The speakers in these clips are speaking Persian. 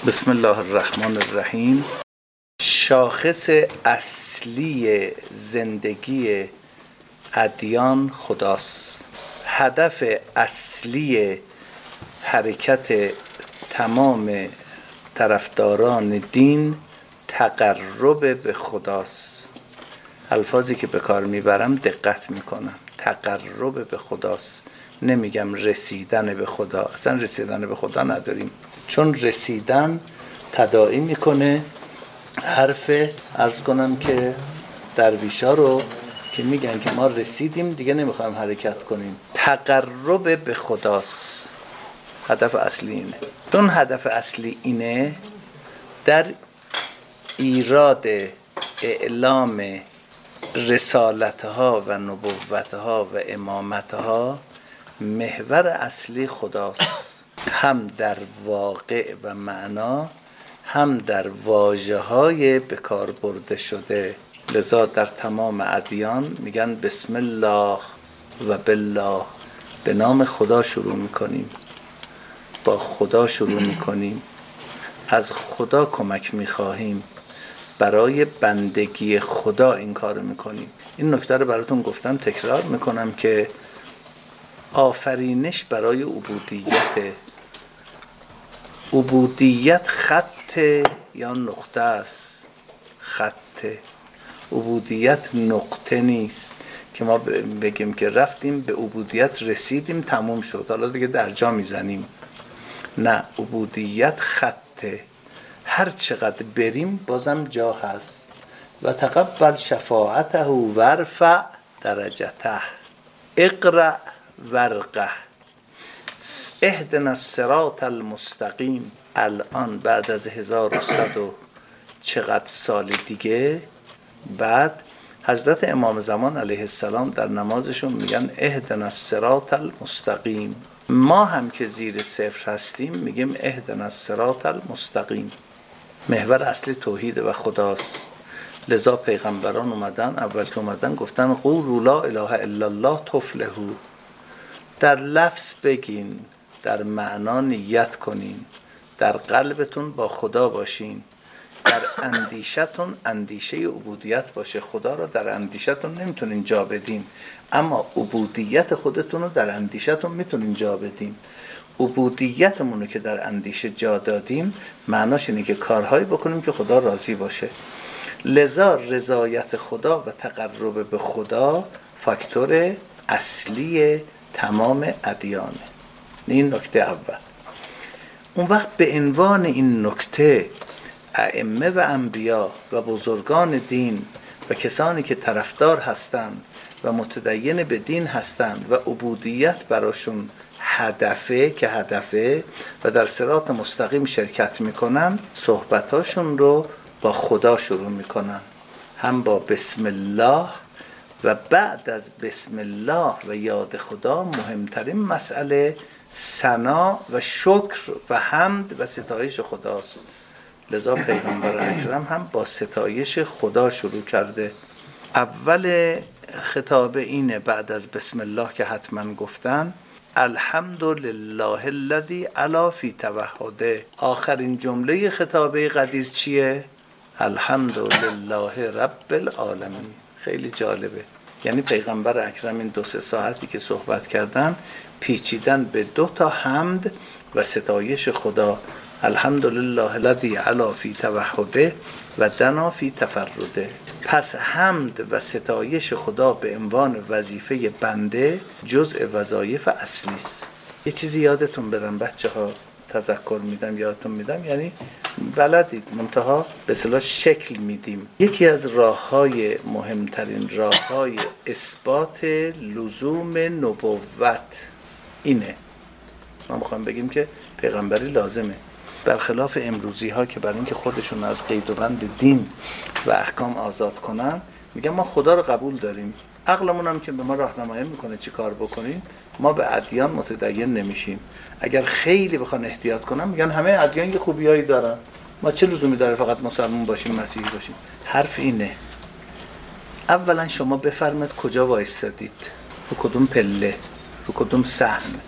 بسم الله الرحمن الرحیم. شاخص اصلی زندگی ادیان خداست. هدف اصلی حرکت تمام طرفداران دین تقرب به خداست. الفاظی که به کار میبرم دقت میکنم. تقرب به خداست، نمیگم رسیدن به خدا. اصلا رسیدن به خدا نداریم، چون رسیدن تداعی میکنه حرف عرض کنم که درویشا رو که میگن که ما رسیدیم دیگه نمیخوایم حرکت کنیم. تقرب به خداست هدف اصلی اینه. چون هدف اصلی اینه، در ایراد اعلام رسالتها و نبوتها و امامتها محور اصلی خداست، هم در واقع و معنا، هم در واژه‌های به کار برده شده. لذا در تمام ادیان میگن بسم الله و بالله، به نام خدا شروع میکنیم، با خدا شروع میکنیم، از خدا کمک میخواهیم، برای بندگی خدا این کار میکنیم. این نکته رو براتون گفتم، تکرار میکنم که آفرینش برای عبودیت خط یا نقطه است. خط عبودیت نقطه نیست که ما بگیم که رفتیم به عبودیت رسیدیم تموم شد حالا دیگه درجا میزنیم. نه، عبودیت خطه، هر چقدر بریم بازم جا هست. و تقبل شفاعته و ارفع درجته، اقرأ ورقه، اهدنا الصراط المستقیم. الان بعد از 1100 و چقدر سال دیگه، بعد حضرت امام زمان علیه السلام در نمازشون میگن اهدنا الصراط المستقیم. ما هم که زیر صفر هستیم میگیم اهدنا الصراط المستقیم. محور اصلی توحید و خداست. لذا پیغمبران اومدن، اول که اومدن گفتن قولوا لا اله الا الله تفلحوا. در لفظ بگین، در معنا نیت کنین، در قلبتون با خدا باشین، در اندیشتون اندیشه عبودیت باشه. خدا رو در اندیشتون نمیتونین جا بدین، اما عبودیت خودتون رو در اندیشتون میتونین جا بدین. عبودیتمون رو که در اندیشه جا دادیم، معناش اینه که کارهایی بکنیم که خدا راضی باشه. لذا رضایت خدا و تقرب به خدا فاکتور اصلی تمام ادیانه. این نکته اول. اون وقت به عنوان این نکته ائمه و انبیا و بزرگان دین و کسانی که طرفدار هستند و متدین به دین هستند و عبودیت براشون هدفه و در صراط مستقیم شرکت میکنن، صحبتاشون رو با خدا شروع میکنن، هم با بسم الله، و بعد از بسم الله و یاد خدا مهمترین مسئله ثنا و شکر و حمد و ستایش خداست. لذا پیغمبر اکرم هم با ستایش خدا شروع کرده. اول خطاب اینه بعد از بسم الله که حتما گفتن الحمد لله الذی علا فی توحده. آخرین جمله خطابه قدیر چیه؟ الحمد لله رب العالمین. خیلی جالبه. یعنی پیغمبر اکرم این 2-3 ساعتی که صحبت کردن پیچیدن به 2 تا حمد و ستایش خدا. الحمد لله الذی علا فی توحده و دنا فی تفرده. پس حمد و ستایش خدا به عنوان وظیفه بنده جزء وظایف اصلی است. یه چیزی یادتون بدم بچه‌ها، تذکر میدم، یادتون میدم، یعنی بلدید منتها به اصطلاح شکل میدیم. یکی از راه‌های مهمترین راه‌های اثبات لزوم نبوت اینه. ما میخوایم بگیم که پیغمبری لازمه، برخلاف امروزی ها که برای اینکه خودشون از قید و بند دین و احکام آزاد کنن میگن ما خدا رو قبول داریم، عقلمون هم که به ما راهنمایی میکنه چی کار بکنیم، ما به ادیان متدین نمیشیم. اگر خیلی بخوان احتیاط کنن میگن همه ادیان یه خوبیایی دارن، ما چه لزومی داره فقط مسلمان باشیم مسیحی باشیم. حرف اینه، اولا شما بفرمایید کجا وایستادید، رو کدوم پله، رو کدوم سهم.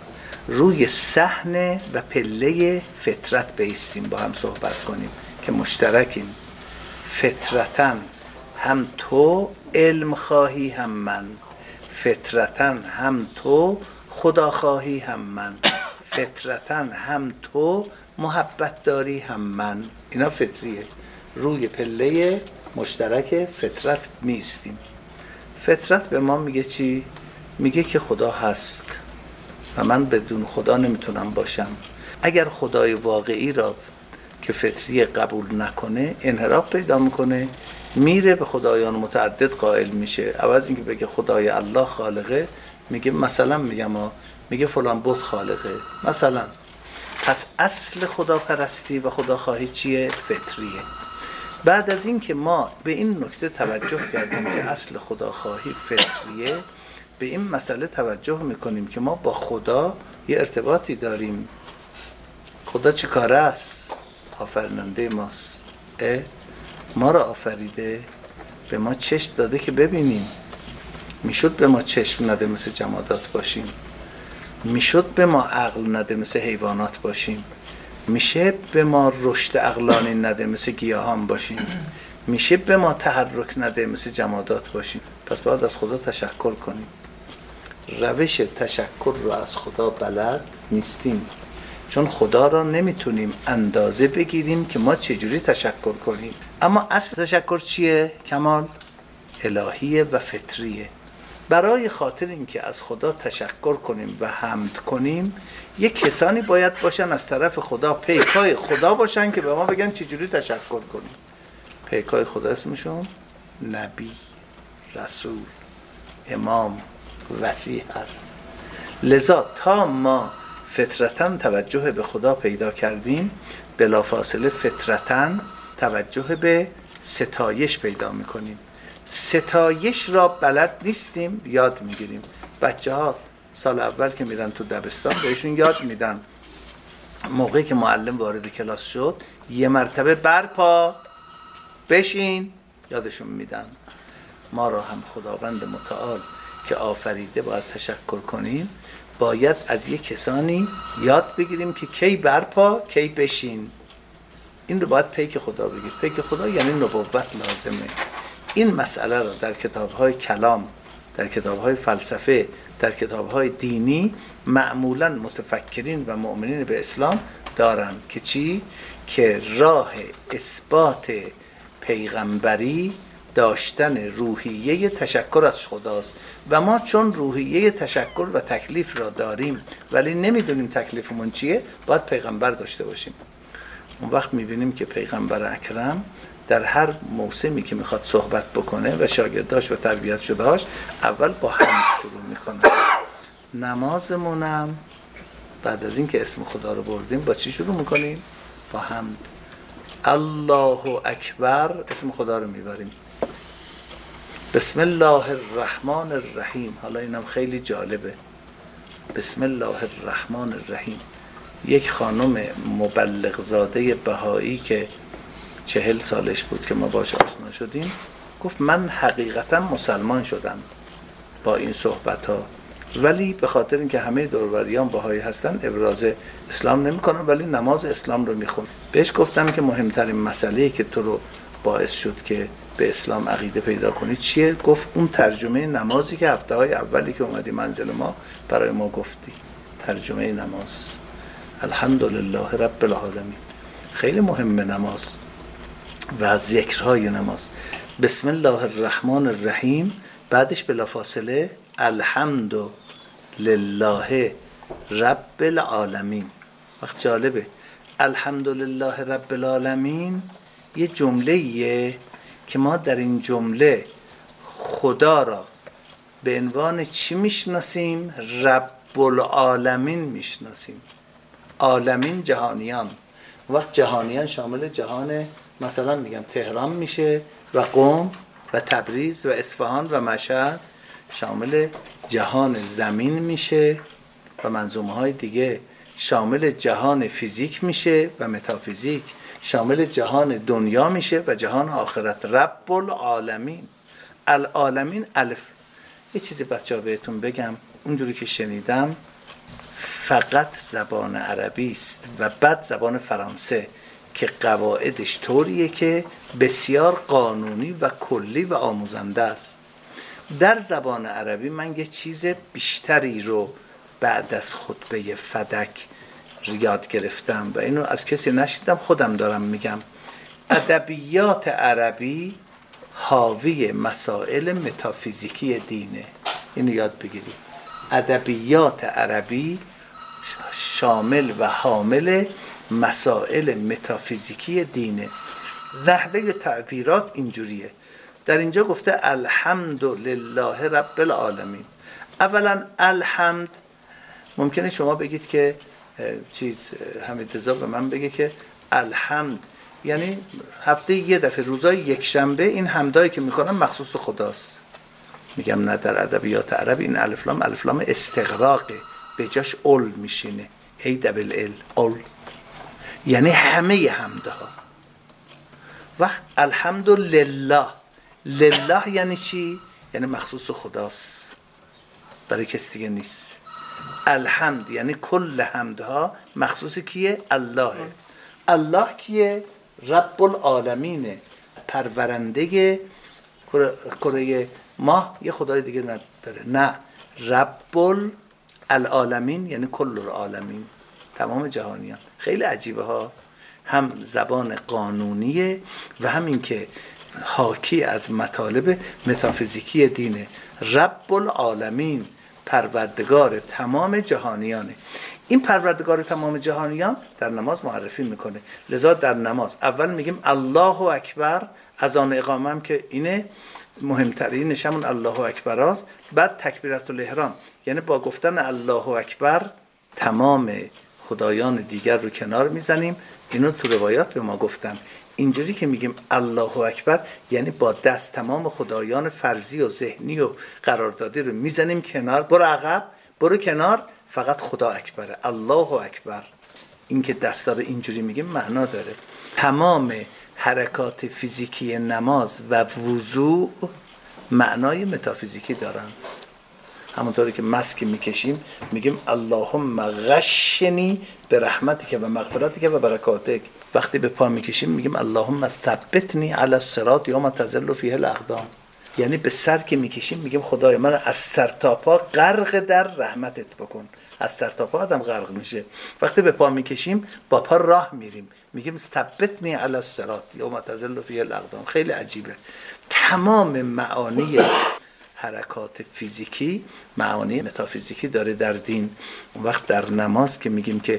روی صحن و پله فطرت بایستیم، با هم صحبت کنیم که مشترکیم. فطرتاً هم تو علم خواهی هم من، فطرتاً هم تو خدا خواهی هم من، فطرتاً هم تو محبت داری هم من. اینا فطریه. روی پله مشترک فطرت میستیم. فطرت به ما میگه چی؟ میگه که خدا هست و من بدون خدا نمیتونم باشم. اگر خدای واقعی را که فطری قبول نکنه، انحراف پیدا میکنه، میره به خدایان متعدد قائل میشه. عوض اینکه بگه خدای الله خالقه، میگه مثلا میگه فلان بت خالقه مثلا. پس اصل خدا پرستی و خدا خواهی چیه؟ فطریه. بعد از این که ما به این نکته توجه کردیم که اصل خدا خواهی فطریه، به این مسئله توجه میکنیم که ما با خدا یه ارتباطی داریم. خدا چی کاره است؟ آفریننده ماست. ما را آفریده، به ما چشم داده که ببینیم. میشد به ما چشم نده مثل جمادات باشیم، میشد به ما عقل نده مثل حیوانات باشیم، میشه به ما رشد عقلانی نده مثل گیاهان باشیم، میشه به ما تحرک نده مثل جمادات باشیم. پس باید از خدا تشکر کنیم. روش تشکر رو از خدا بلد نیستیم، چون خدا را نمیتونیم اندازه بگیریم که ما چجوری تشکر کنیم. اما اصل تشکر چیه؟ کمال الهیه و فطریه. برای خاطر اینکه از خدا تشکر کنیم و حمد کنیم، یک کسانی باید باشن از طرف خدا، پیکای خدا باشن که به ما بگن چجوری تشکر کنیم. پیکای خدا اسمشون نبی، رسول، امام، وصی هست. لذا تا ما فطرتاً توجه به خدا پیدا کردیم، بلافاصله فطرتاً توجه به ستایش پیدا میکنیم. ستایش را بلد نیستیم، یاد میگیریم. بچه ها سال اول که میرن تو دبستان بهشون یاد میدن، موقعی که معلم وارد کلاس شد یه مرتبه برپا بشین، یادشون میدن. ما را هم خداوند متعال که آفریده باید تشکر کنیم، باید از یک کسانی یاد بگیریم که کی برپا کی بشین. این رو باید پیک خدا بگیر. پیک خدا یعنی نبوت لازمه. این مسئله رو در کتاب‌های کلام، در کتاب‌های فلسفه، در کتاب‌های دینی معمولاً متفکرین و مؤمنین به اسلام دارن که چی؟ که راه اثبات پیغمبری داشتن روحیه تشکر از خداست و ما چون روحیه تشکر و تکلیف را داریم ولی نمیدونیم تکلیفمون چیه، باید پیغمبر داشته باشیم. اون وقت میبینیم که پیغمبر اکرم در هر موسمی که میخواد صحبت بکنه و شاگرداش و تربیت شدهاش، اول با حمد شروع میکنه. نمازمونم بعد از این که اسم خدا رو بردیم با چی شروع میکنیم؟ با حمد. الله اکبر، اسم خدا رو میبریم. بسم الله الرحمن الرحیم. حالا اینم خیلی جالبه. بسم الله الرحمن الرحیم. یک خانم مبلغ زاده بهایی که 40 سالش بود که ما باش آشنا شدیم، گفت من حقیقتا مسلمان شدم با این صحبت ها، ولی به خاطر اینکه همه دوروریان بهایی هستن ابراز اسلام نمی کنم، ولی نماز اسلام رو میخونم. بهش گفتم که مهمترین مسئله‌ای که تو رو باعث شد که به اسلام عقیده پیدا کنی چیه؟ گفت اون ترجمه نمازی که هفته های اولی که اومدی منزل ما برای ما گفتی. ترجمه نماز الحمدلله رب العالمین. خیلی مهمه نماز و ذکرهای نماز. بسم الله الرحمن الرحیم، بعدش بلافاصله الحمد لله رب العالمین. وقت جالبه، الحمدلله رب العالمین یه جمله‌ایه که ما در این جمله خدا را به عنوان چی میشناسیم؟ رب العالمین میشناسیم. عالمین جهانیان. وقت جهانیان شامل جهان مثلا میگم تهران میشه و قم و تبریز و اصفهان و مشهد، شامل جهان زمین میشه و منظومه های دیگه شامل جهان فیزیک میشه و متافیزیک، شامل جهان دنیا میشه و جهان آخرت. رب العالمین. العالمین الف. یه چیزی بچه ها بهتون بگم، اونجوری که شنیدم فقط زبان عربی است و بعد زبان فرانسه که قواعدش طوریه که بسیار قانونی و کلی و آموزنده است. در زبان عربی من یه چیز بیشتری رو بعد از خطبه فدک یاد گرفتم و اینو از کسی نشیدم، خودم دارم میگم. ادبیات عربی حاوی مسائل متافیزیکی دینه. اینو یاد بگیرید. ادبیات عربی شامل و حامل مسائل متافیزیکی دینه. نحوه تعبیرات اینجوریه. در اینجا گفته الحمدلله رب العالمین. اولا الحمد، ممکنه شما بگید که حمید رضا به من بگه که الحمد یعنی هفته یه دفعه روزای یک شنبه این حمدایی که میکنم مخصوص خداست. میگم نه، در ادبیات عربی این الف لام استغراقه، به جاش اول میشینه، ای دبل ال، اول یعنی همه حمدها. وقت الحمدلله، لله یعنی چی؟ یعنی مخصوص خداست، برای کسی دیگه نیست. الحمد یعنی کل حمدها مخصوص کیه؟ اللهه. الله کیه؟ رب العالمینه، پرورنده کره ماه. یه خدای دیگه نداره، نه، رب العالمین یعنی کل العالمین، تمام جهانیان. خیلی عجیبه ها، هم زبان قانونیه و هم این که حاکی از مطالب متافیزیکی دینه. رب العالمین، پروردگار تمام جهانیانه. این پروردگار تمام جهانیان در نماز معرفی میکنه. لذا در نماز اول میگیم الله اکبر، اذان اقامه هم که اینه مهمترینش همون الله اکبر است. بعد تکبیرت الاحرام، یعنی با گفتن الله اکبر تمام خدایان دیگر رو کنار میزنیم. اینو تو روایات به ما گفتن. اینجوری که میگیم الله اکبر یعنی با دست تمام خدایان فرضی و ذهنی و قراردادی رو میزنیم کنار. برو عقب، برو کنار، فقط خدا اکبره، الله اکبر. این که دستا رو اینجوری میگیم معنا داره. تمام حرکات فیزیکی نماز و وضوء معنای متافیزیکی دارن. همونطوری که مسک میکشیم میگیم اللهم غشنی به رحمتک و مغفرتک و برکاتک. وقتی به پا میکشیم میگیم اللهم ثبتنی علی الصراط یوم تزل فیه الاقدام. یعنی به سر که میکشیم میگیم خدای من از سر تا پا غرق در رحمتت بکن. از سر تا پا آدم غرق میشه. وقتی به پا میکشیم با پا راه میریم میگیم ثبتنی علی الصراط یوم تزل فیه الاقدام. خیلی عجیبه. تمام معانی حرکات فیزیکی معانی متافیزیکی داره در دین. اون وقت در نماز که میگیم که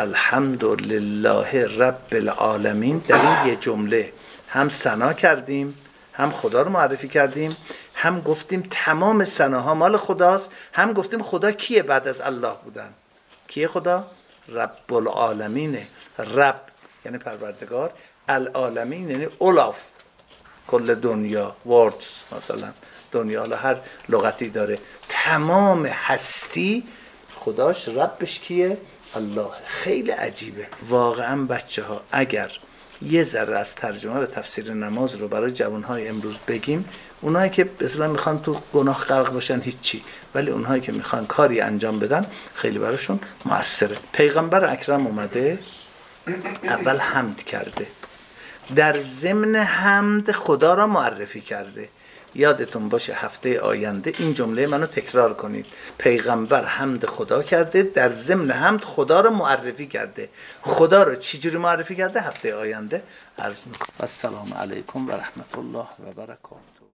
الحمدلله رب العالمین، در این یه جمله هم ثنا کردیم، هم خدا رو معرفی کردیم، هم گفتیم تمام ثناها مال خداست، هم گفتیم خدا کیه بعد از الله بودن. کیه خدا؟ رب العالمینه. رب یعنی پروردگار، العالمین یعنی اولاف، کل دنیا، وردز مثلا دنیا، هر لغتی داره. تمام هستی خداش، ربش کیه؟ الله. خیلی عجیبه واقعا. بچه ها اگر یه ذره از ترجمه و تفسیر نماز رو برای جوانهای امروز بگیم، اونایی که اصلا میخوان تو گناه غرق باشن هیچی، ولی اونهایی که میخوان کاری انجام بدن خیلی براشون موثره. پیغمبر اکرم اومده اول حمد کرده، در ضمن حمد خدا را معرفی کرده. یادتون باشه هفته آینده این جمله منو تکرار کنید. پیغمبر حمد خدا کرده، در ضمن حمد خدا رو معرفی کرده. خدا رو چجوری معرفی کرده هفته آینده عرض میکنم. السلام علیکم و رحمت الله و برکاته.